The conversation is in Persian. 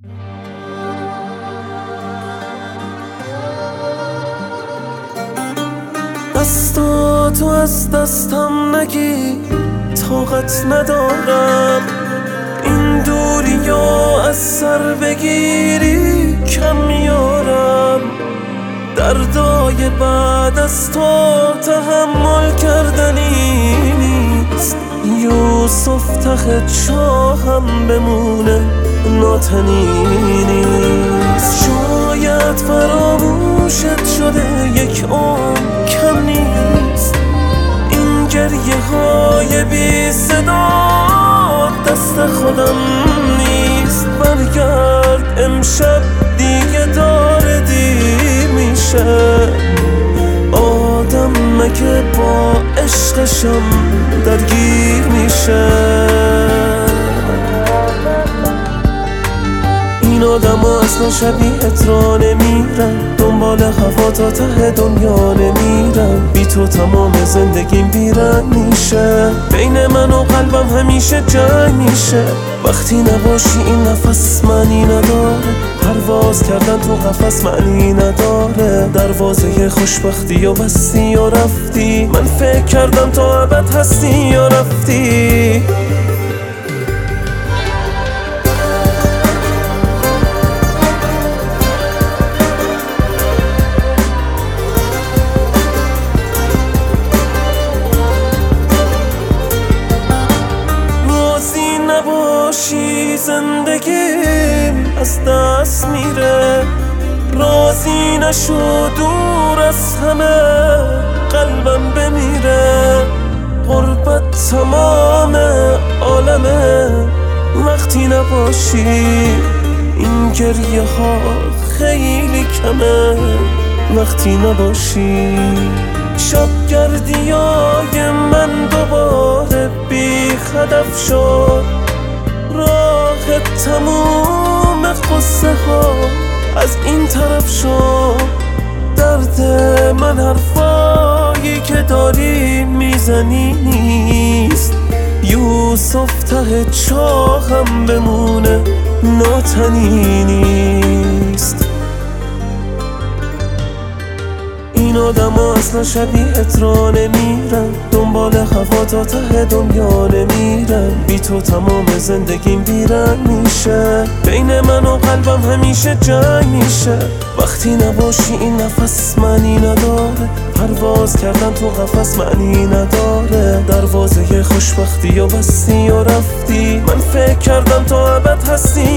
دستاتو از دستم نگیر، طاقت ندارم این دوریا از سر بگیری، کم میارم دردای بعد از تو تحمل کردنی نیست. یوسف ته چاهم بمونه ناتنی نیست. شاید فراموشت شده یک عمر کم نیست. این گریه های بی صدا دست خودم نیست. برگرد امشب دیگه داره دیر میشه. آدم مگه با عشقشم درگیر میشه؟ این آدم ها اصلا شبیهت را نمیرن، دنبال هوا تا ته دنیا نمیرن. بی تو تمام زندگیم بیرن میشه. بین من و قلبم همیشه جنگ میشه. وقتی نباشی این نفس معنی نداره. پرواز کردن تو قفس معنی نداره. دروازه خوشبختی و بستی و رفتی. من فکر کردم تا ابد هستی یا رفتی. نباشی زندگیم از دست میره. راضی نشو دور از همه قلبم بمیره. غربت تمام عالمه وقتی نباشی. این گریه ها خیلی کمه وقتی نباشی. شبگردیای من دوباره بی هدف شد. راه تموم قصه ها از این طرف شد. درد من حرفایی که داری میزنی نیست. یوسف ته چاهم بمونه ناتنی نیست. این آدم ها اصلا شبیهت را نمیرن، دنبال هوا تا ته دنیا نمیرن. بی تو تمام زندگیم بیرن میشه. بین من و قلبم همیشه جنگ میشه. وقتی نباشی این نفس معنی نداره. پرواز کردن تو قفس معنی نداره. دروازه خوشبختی و بستی و رفتی. من فکر کردم تا ابد هستی